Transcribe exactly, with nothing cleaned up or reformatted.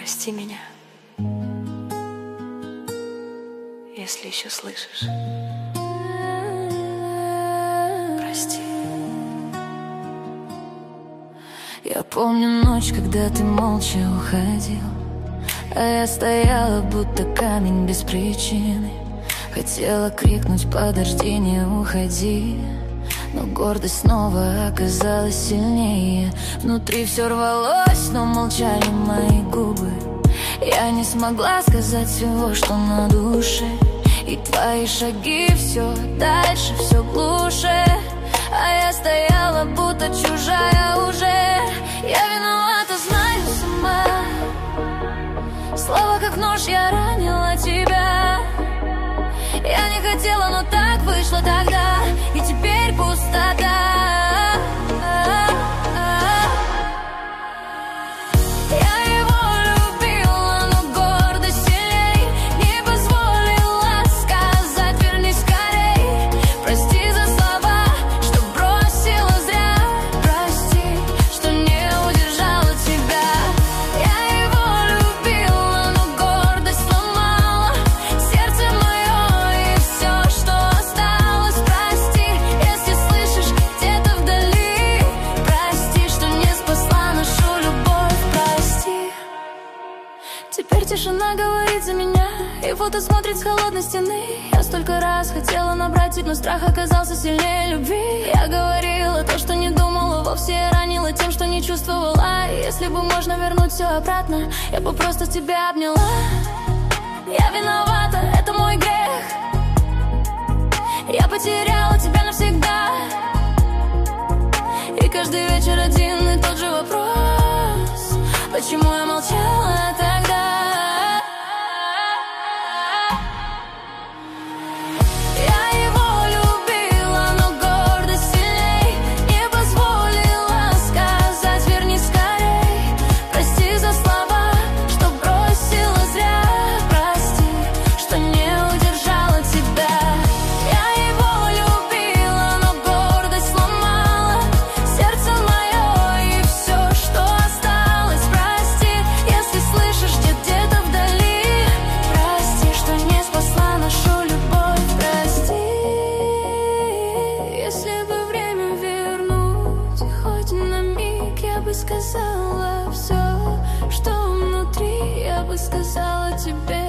Прости меня, если еще слышишь. Прости. Я помню ночь, когда ты молча уходил, а я стояла, будто камень без причины. Хотела крикнуть: подожди, не уходи, но гордость снова оказалась сильнее. Внутри все рвалось, но молчали мои губы. Я не смогла сказать всего, что на душе. И твои шаги все дальше, все глуше, а я стояла, будто чужая уже. Я виновата, знаю сама. Слова как нож, я ранила тебя. Я не хотела, но так вышло тогда, и теперь пустота. Теперь тишина говорит за меня, и фото смотрит с холодной стены. Я столько раз хотела набрать, но страх оказался сильнее любви. Я говорила то, что не думала, вовсе я ранила тем, что не чувствовала. И если бы можно вернуть все обратно, я бы просто тебя обняла. Я виновата, это мой грех. Я потеряла тебя навсегда. И каждый вечер один и тот же вопрос: почему я молчала тогда? Я его любила, но гордость сильней не позволила сказать: вернись скорей. Прости за слова, что бросила зря. Прости, что не удержала тебя. Я его любила, но гордость сломала сердце мое и все, что осталось. Прости, если слышишь где-то вдали. Прости, что не спасла нашу любовь. Прости, если бы время вернуть, хоть на миг, я бы сказала все, что внутри. Я бы сказала тебе